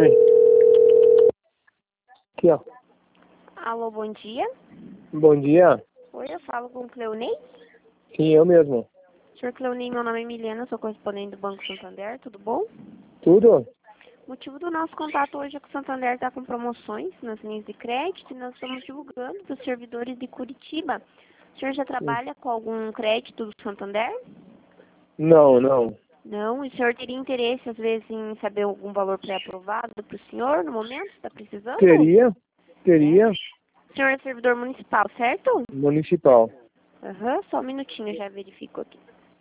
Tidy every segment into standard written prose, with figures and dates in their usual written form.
Sim. Aqui, ó. Alô, bom dia. Bom dia. Oi, eu falo com o Cleonei. Sim, eu mesmo. Senhor Cleonei, meu nome é Milena, sou correspondente do Banco Santander, tudo bom? Tudo? O motivo do nosso contato hoje é que o Santander está com promoções nas linhas de crédito e nós estamos divulgando para os servidores de Curitiba. O senhor já trabalha com algum crédito do Santander? Não, não. Não? E o senhor teria interesse, às vezes, em saber algum valor pré-aprovado para o senhor no momento? Está precisando? Teria? Teria? O senhor é servidor municipal, certo? Municipal. Aham, só um minutinho, eu já verifico aqui.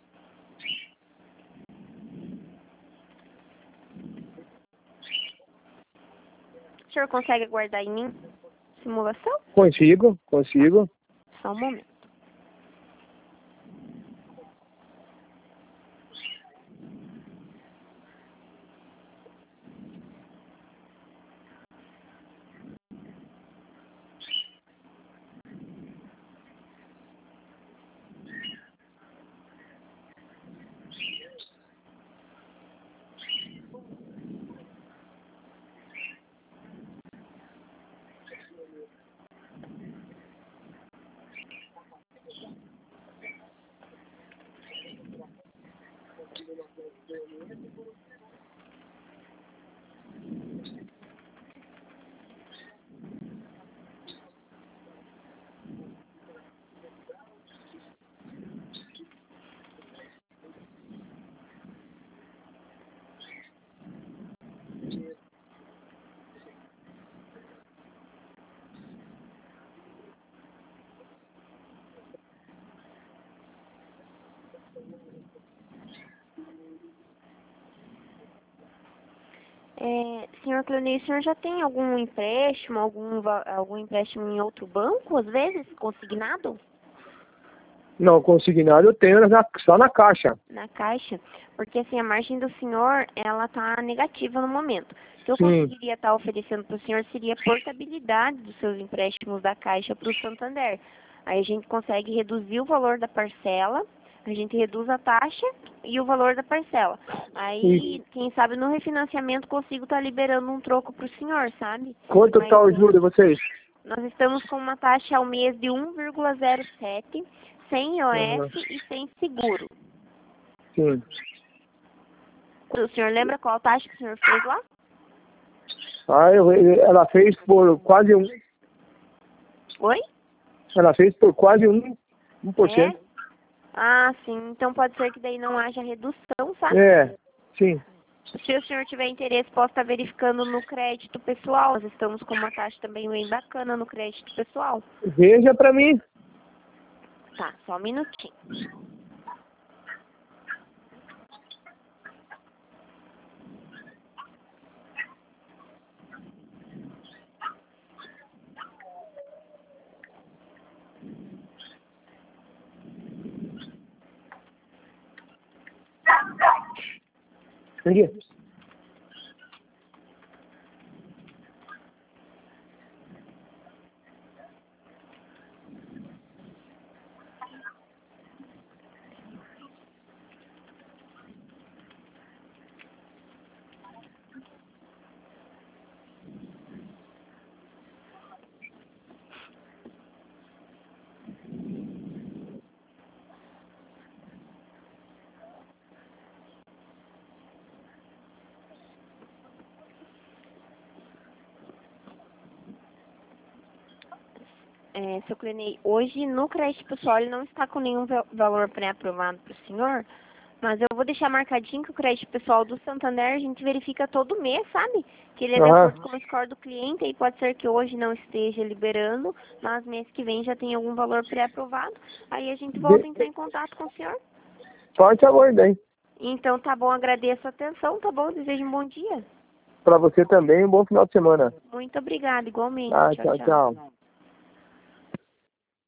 O senhor consegue aguardar em mim? Simulação? Consigo? Consigo. Só um momento. Senhor Cleonei, o senhor já tem algum empréstimo, algum empréstimo em outro banco, às vezes, consignado? Não, consignado eu tenho só na Caixa. Na Caixa? Porque, assim, a margem do senhor, ela tá negativa no momento. O que eu Sim. conseguiria estar oferecendo para o senhor seria a portabilidade dos seus empréstimos da Caixa para o Santander. Aí a gente consegue reduzir o valor da parcela, a gente reduz a taxa e o valor da parcela. Aí, quem sabe no refinanciamento consigo estar liberando um troco para o senhor, sabe? Quanto Mas, tá o juro de vocês? nós estamos com uma taxa ao mês de 1,07, sem IOF e sem seguro. Sim. O senhor lembra qual taxa que o senhor fez lá? Ela fez por quase um. Oi? Ela fez por quase 1%. É? Ah, sim. Então pode ser que daí não haja redução, sabe? É, sim. Se o senhor tiver interesse, posso estar verificando no crédito pessoal. Nós estamos com uma taxa também bem bacana no crédito pessoal. Veja pra mim. Tá, só um minutinho. Aqui. Seu Clenei, hoje no crédito pessoal ele não está com nenhum valor pré-aprovado para o senhor, mas eu vou deixar marcadinho que o crédito pessoal do Santander a gente verifica todo mês, sabe? Que ele é de acordo com o score do cliente e pode ser que hoje não esteja liberando, mas mês que vem já tem algum valor pré-aprovado. Aí a gente volta a entrar em contato com o senhor. Pode aguardar, hein? Então tá bom, agradeço a atenção, tá bom? Desejo um bom dia. Pra você também, um bom final de semana. Muito obrigada, igualmente. Ah, Tchau, tchau, tchau. tchau.